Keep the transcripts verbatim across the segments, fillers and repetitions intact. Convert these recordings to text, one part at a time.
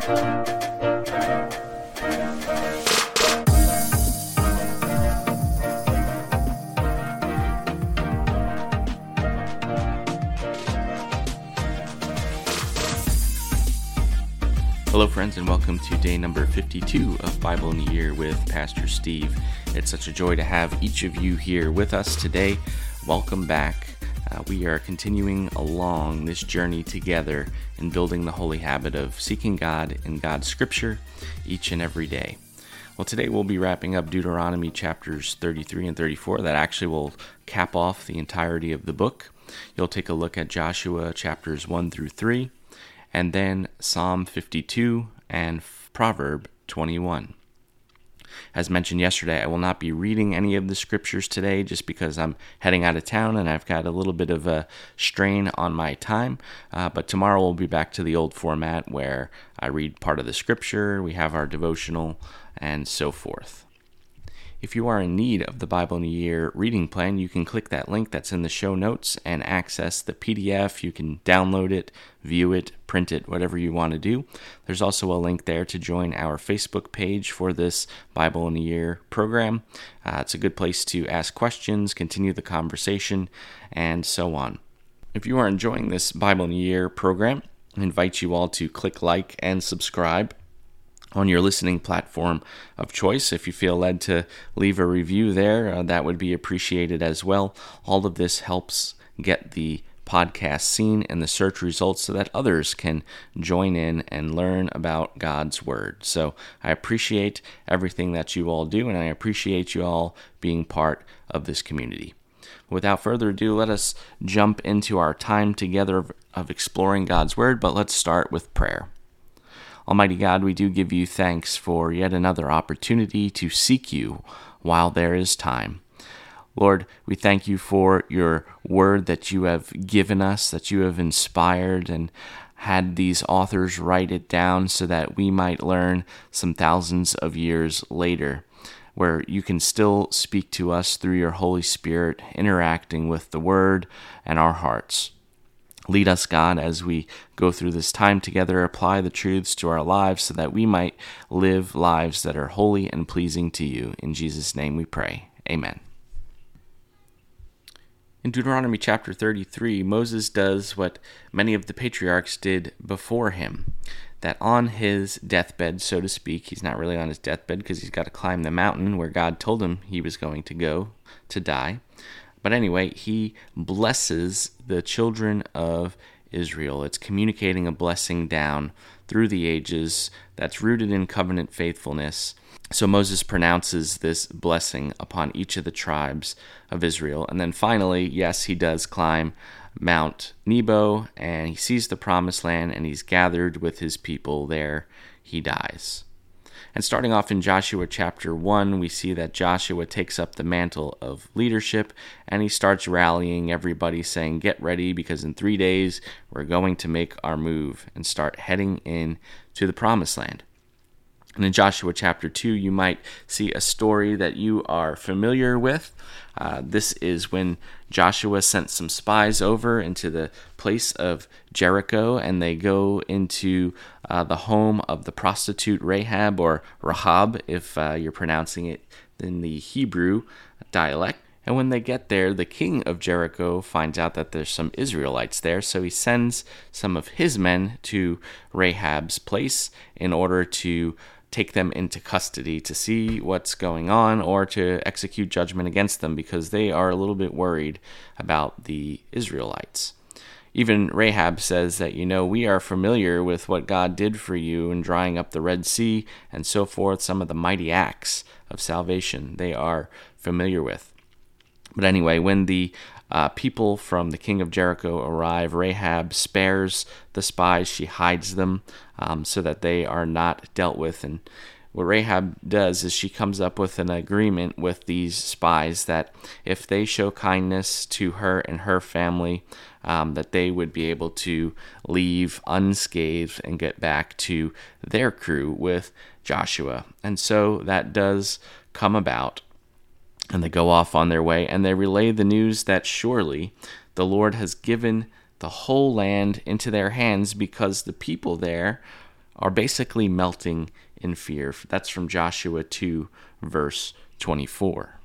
Hello friends, and welcome to day number fifty-two of Bible in a Year with Pastor Steve. It's such a joy to have each of you here with us today. Welcome back. Uh, we are continuing along this journey together in building the holy habit of seeking God in God's Scripture each and every day. Well, today we'll be wrapping up Deuteronomy chapters thirty-three and thirty-four. That actually will cap off the entirety of the book. You'll take a look at Joshua chapters one through three. And then Psalm fifty-two and Proverb twenty-one. As mentioned yesterday, I will not be reading any of the scriptures today just because I'm heading out of town and I've got a little bit of a strain on my time. Uh, but tomorrow we'll be back to the old format where I read part of the scripture, we have our devotional, and so forth. If you are in need of the Bible in a Year reading plan, you can click that link that's in the show notes and access the P D F. You can download it, view it, print it, whatever you want to do. There's also a link there to join our Facebook page for this Bible in a Year program. Uh, it's a good place to ask questions, continue the conversation, and so on. If you are enjoying this Bible in a Year program, I invite you all to click like and subscribe on your listening platform of choice. If you feel led to leave a review there, uh, that would be appreciated as well. All of this helps get the podcast seen in the search results so that others can join in and learn about God's Word. So I appreciate everything that you all do, and I appreciate you all being part of this community. Without further ado, let us jump into our time together of, of exploring God's Word, but let's start with prayer. Almighty God, we do give you thanks for yet another opportunity to seek you while there is time. Lord, we thank you for your word that you have given us, that you have inspired and had these authors write it down so that we might learn some thousands of years later, where you can still speak to us through your Holy Spirit, interacting with the word and our hearts. Lead us, God, as we go through this time together, apply the truths to our lives so that we might live lives that are holy and pleasing to you. In Jesus' name we pray. Amen. In Deuteronomy chapter thirty-three, Moses does what many of the patriarchs did before him, that on his deathbed, so to speak, he's not really on his deathbed because he's got to climb the mountain where God told him he was going to go to die. But anyway, he blesses the children of Israel. It's communicating a blessing down through the ages that's rooted in covenant faithfulness. So Moses pronounces this blessing upon each of the tribes of Israel. And then finally, yes, he does climb Mount Nebo, and he sees the promised land, and he's gathered with his people there. He dies. And starting off in Joshua chapter one, we see that Joshua takes up the mantle of leadership, and he starts rallying everybody, saying, get ready, because in three days we're going to make our move and start heading in to the promised land. And in Joshua chapter two, you might see a story that you are familiar with. Uh, this is when Joshua sent some spies over into the place of Jericho, and they go into uh, the home of the prostitute Rahab, or Rahab, if uh, you're pronouncing it in the Hebrew dialect. And when they get there, the king of Jericho finds out that there's some Israelites there, so he sends some of his men to Rahab's place in order to take them into custody to see what's going on or to execute judgment against them, because they are a little bit worried about the Israelites. Even Rahab says that, you know, we are familiar with what God did for you in drying up the Red Sea and so forth, some of the mighty acts of salvation they are familiar with. But anyway, when the uh, people from the king of Jericho arrive, Rahab spares the spies. She hides them um, so that they are not dealt with. And what Rahab does is she comes up with an agreement with these spies that if they show kindness to her and her family, um, that they would be able to leave unscathed and get back to their crew with Joshua. And so that does come about. And they go off on their way, and they relay the news that surely the Lord has given the whole land into their hands, because the people there are basically melting in fear. That's from Joshua two, verse twenty-four.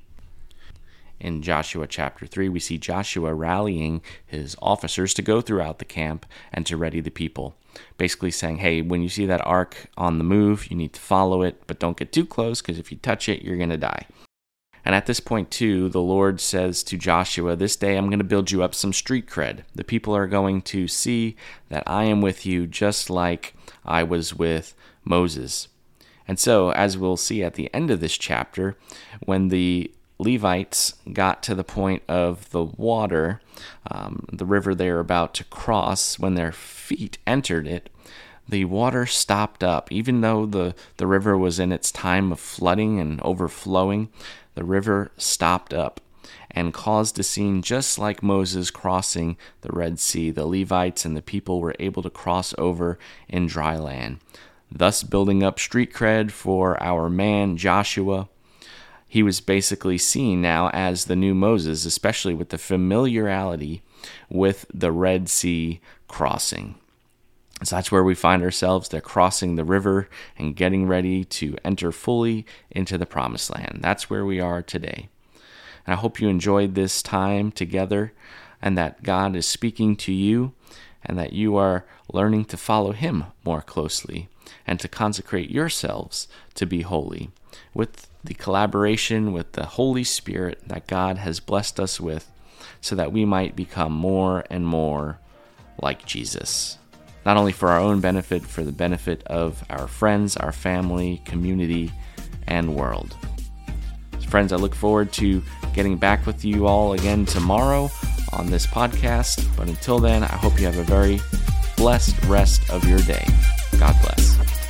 In Joshua chapter three, we see Joshua rallying his officers to go throughout the camp and to ready the people. Basically saying, hey, when you see that ark on the move, you need to follow it, but don't get too close, because if you touch it, you're going to die. And at this point, too, the Lord says to Joshua, this day I'm going to build you up some street cred. The people are going to see that I am with you just like I was with Moses. And so, as we'll see at the end of this chapter, when the Levites got to the point of the water, um, the river they were about to cross, when their feet entered it, the water stopped up. Even though the, the river was in its time of flooding and overflowing, the river stopped up and caused a scene just like Moses crossing the Red Sea. The Levites and the people were able to cross over in dry land, thus building up street cred for our man Joshua. He was basically seen now as the new Moses, especially with the familiarity with the Red Sea crossing. So that's where we find ourselves. They're crossing the river and getting ready to enter fully into the Promised Land. That's where we are today. And I hope you enjoyed this time together, and that God is speaking to you, and that you are learning to follow Him more closely and to consecrate yourselves to be holy, with the collaboration with the Holy Spirit that God has blessed us with, so that we might become more and more like Jesus. Not only for our own benefit, for the benefit of our friends, our family, community, and world. So friends, I look forward to getting back with you all again tomorrow on this podcast. But until then, I hope you have a very blessed rest of your day. God bless.